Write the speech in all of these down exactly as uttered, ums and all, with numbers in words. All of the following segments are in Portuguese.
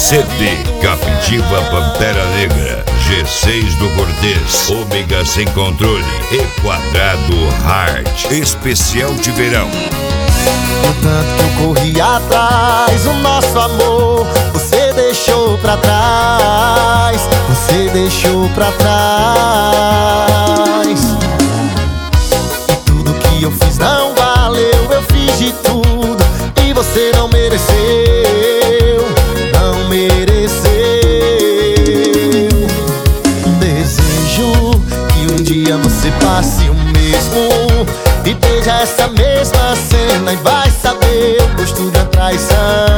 C D Captiva Pantera Negra, G seis do Cortez, Ômega Sem Controle e Quadrado Hard. Especial de verão. O tanto que eu corri atrás, o nosso amor você deixou pra trás, você deixou pra trás. E tudo que eu fiz não valeu, eu fiz de tudo e você não mereceu, não mereceu. Desejo que um dia você passe o mesmo e veja essa mesma cena e vai saber o gosto da traição.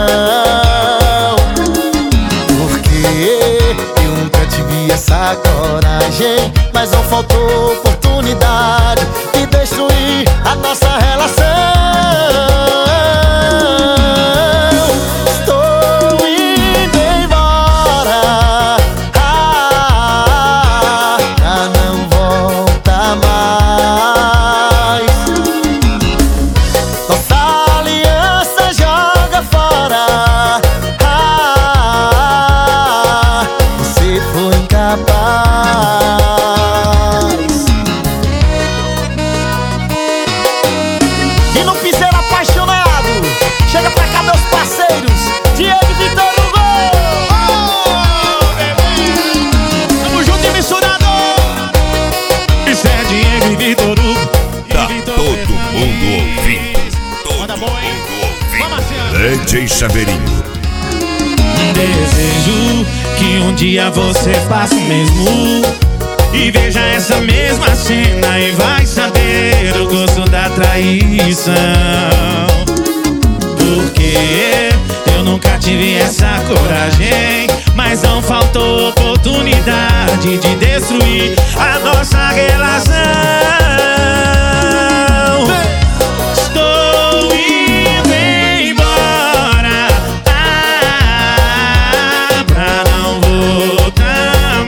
Porque eu nunca tive essa coragem, mas não faltou oportunidade de destruir a nossa relação. Estou indo embora, ah, já não volta mais. Nossa aliança joga fora, ah, você foi incapaz. E no piseiro apaixonado, chega pra cá meus parceiros, Diego e Vitor Hugo. Oh, tamo junto e misturado. Isso é Diego e Vitor Hugo. Tá todo mundo ouvindo. Todo Manda boa, hein? mundo ouvindo. Vamos assim, ó. D J Chaveirinho. Desejo que um dia você faça o mesmo e veja essa mesma cena e vai saber o gosto da traição. Porque eu nunca tive essa coragem, mas não faltou oportunidade de destruir a nossa relação. Estou indo embora, ah, pra não voltar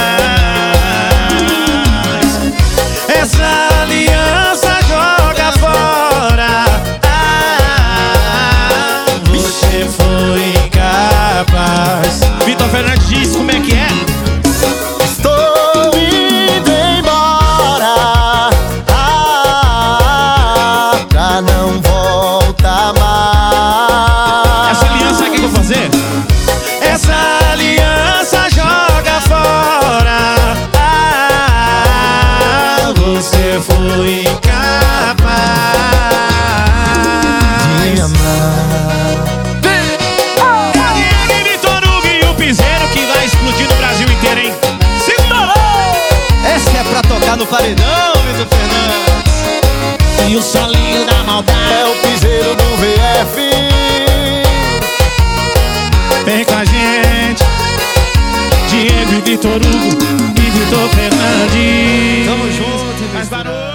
mais. Essa aliança joga fora, ah, você foi incapaz. Vitor Fernandes diz como é que é. Estou indo embora, ah, pra não voltar mais. Essa aliança aqui que eu vou fazer? Essa aliança joga fora, ah, você foi incapaz De amar. Diego e Vitor Hugo e o piseiro que vai explodir no Brasil inteiro, hein? Segura! Essa é pra tocar no paredão, Vitor Fernandes. E o solinho da maldade É o piseiro do V F. vem com a gente. Diego e Vitor Hugo e Vitor Fernandes. Tamo junto, Faz barulho.